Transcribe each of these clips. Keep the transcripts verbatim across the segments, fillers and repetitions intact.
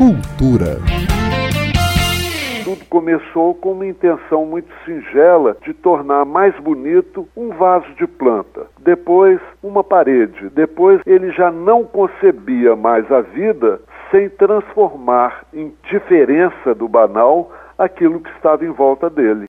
Cultura. Tudo começou com uma intenção muito singela de tornar mais bonito um vaso de planta. Depois, uma parede. Depois, ele já não concebia mais a vida sem transformar em diferença do banal aquilo que estava em volta dele.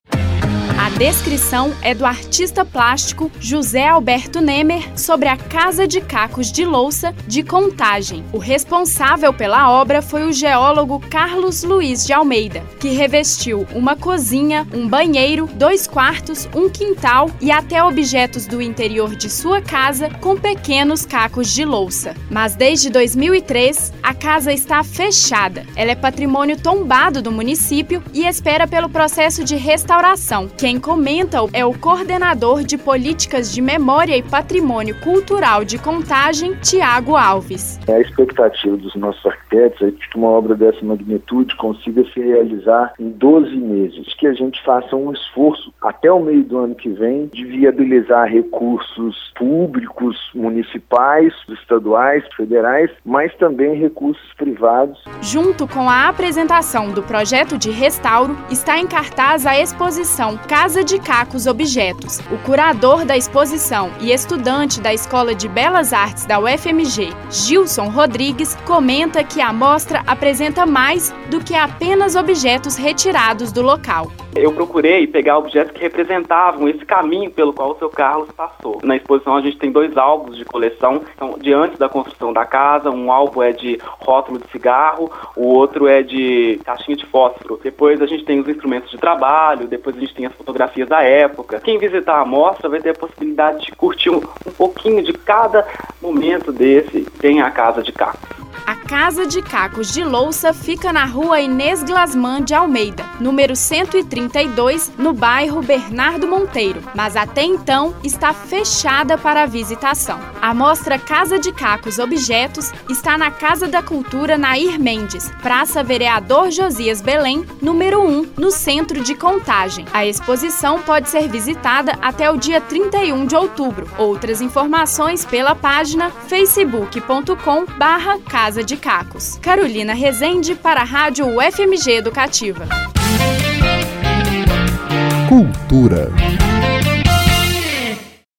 A descrição é do artista plástico José Alberto Nemer sobre a Casa de Cacos de Louça de Contagem. O responsável pela obra foi o geólogo Carlos Luiz de Almeida, que revestiu uma cozinha, um banheiro, dois quartos, um quintal e até objetos do interior de sua casa com pequenos cacos de louça. Mas desde dois mil e três, a casa está fechada. Ela é patrimônio tombado do município e espera pelo processo de restauração. Quem comenta é o coordenador de políticas de memória e patrimônio cultural de Contagem, Tiago Alves. A expectativa dos nossos arquitetos é que uma obra dessa magnitude consiga se realizar em doze meses, que a gente faça um esforço até o meio do ano que vem de viabilizar recursos públicos, municipais, estaduais, federais, mas também recursos privados. Junto com a apresentação do projeto de restauro, está em cartaz a exposição Casa de Cacos Objetos. O curador da exposição e estudante da Escola de Belas Artes da U F M G, Gilson Rodrigues, comenta que a mostra apresenta mais do que apenas objetos retirados do local. Eu procurei pegar objetos que representavam esse caminho pelo qual o seu Carlos passou. Na exposição a gente tem dois álbuns de coleção, então, de antes da construção da casa. Um álbum é de rótulo de cigarro, o outro é de caixinha de fósforo. Depois a gente tem os instrumentos de trabalho, depois a gente tem as fotografias da época. Quem visitar a mostra vai ter a possibilidade de curtir um, um pouquinho de cada momento desse tem a Casa de Cacos. A Casa de Cacos de Louça fica na rua Inês Glasman de Almeida, número cento e trinta e dois, no bairro Bernardo Monteiro, mas até então está fechada para a visitação. A mostra Casa de Cacos Objetos está na Casa da Cultura Nair Mendes, Praça Vereador Josias Belém, número um, no centro de Contagem. A exposição pode ser visitada até o dia trinta e um de outubro. Outras informações pela página facebook ponto com barra Casa de Cacos. Carolina Rezende para a Rádio U F M G Educativa. Cultura.